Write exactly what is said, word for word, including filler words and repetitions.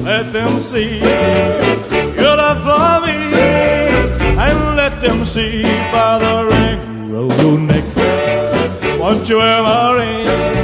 let them see your love for me, and let them see by the ring you roll your neck. Won't you wear my ring?